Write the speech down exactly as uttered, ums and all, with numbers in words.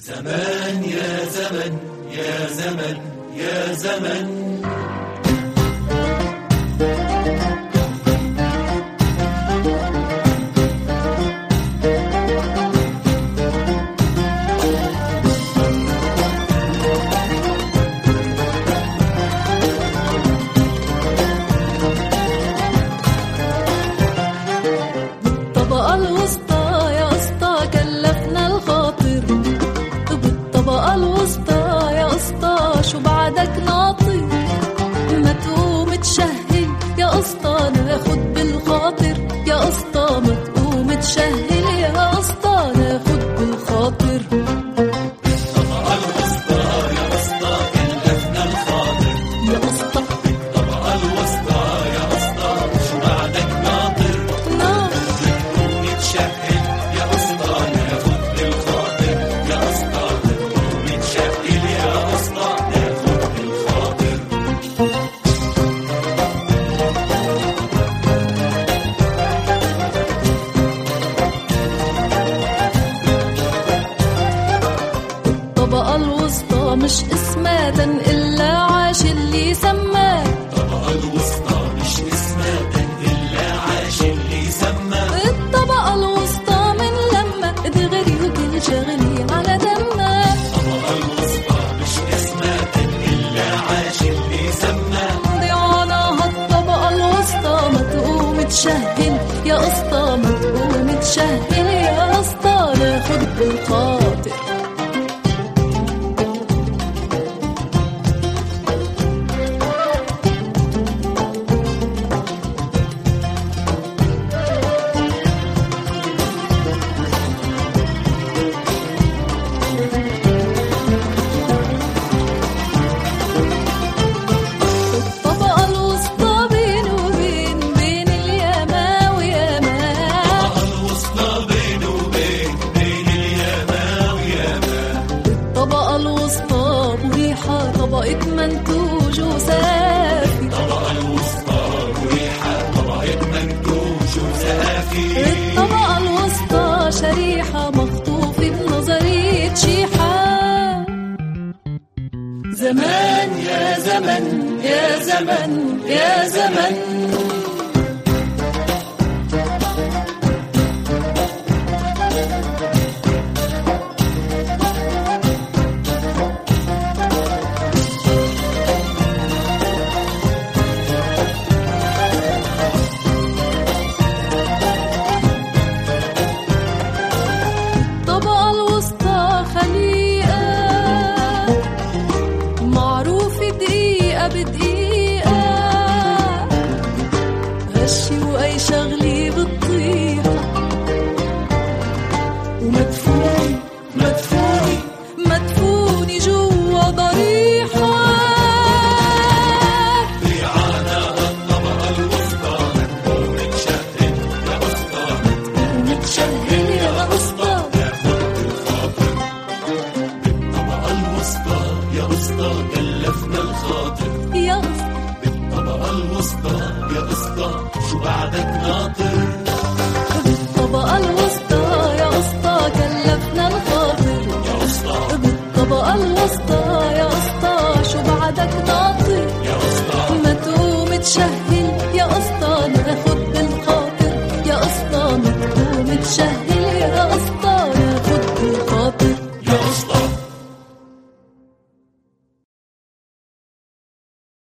زمان يا زمن يا زمن يا زمن. بالطبقة الوسطى يا اسطى كلفنا الخاطر، بالطبقة الوسطى يا اسطى شو بعدك ناطر، ما تقوم تشهل يا اسطى ناخد بالخاطر، يا اسطى ما تقوم تشهل يا اسطى ناخد بالخاطر. بالطبقة الوسطى يا اسطى كلفنا الخاطر، يا اسطى بالطبقة الوسطى يا اسطى شو بعدك ناطر، ناطر تقوم تشهل يا اسطى ناخد بالخاطر، يا اسطى تقوم تشهل يا اسطى ناخد بالخاطر. الطبقة الوسطى مش اسماتا إلا عاش اللي سماه، الطبقة الوسطى مش اسمها إلا عاش اللي سمى، الطبقة الوسطى من لما اتغري وكل شغلي على دمه، الطبقة الوسطى مش اسمها إلا عاش اللي سمى. ضيعاناها الطبقة الوسطى ما تقوم تشهل يا اسطى ما تقوم تشهل يا اسطى ناخد بالخاطر. الطبقة الوسطى بين وبين بين الياما وياما، الطبقة الوسطى بين وبين بين الياما وياما، الطبقة الوسطى مريحة طبقة منتوج وسافي، الطبقة الوسطى مريحة طبقة منتوج وزافي، الطبقة الوسطى شريحة مخطوفة بنظرية شيحة. زمان يا زمن يا زمن يا زمن. الطبقة الوسطى خليقة معروفة دقيقة بدقيقة، هالشي وأي شغلة بتطيحة، ومدفوني مدفوني مدفوني جوا ضريحة. ضيعاناها الطبقة الوسطى مدقوم تشهل يا اسطى متشهل يا اسطى ناخد بالخاطر. بالطبقة الوسطى يا اسطى كلفنا الخاطر، يا اسطى بالطبقة الوسطى يا اسطى شو بعدك ناطر، بالطبقة الوسطى يا اسطى كلفنا الخاطر، يا اسطى بالطبقة الوسطى يا اسطى شو بعدك ناطر، يا اسطى ما تقوم تشهل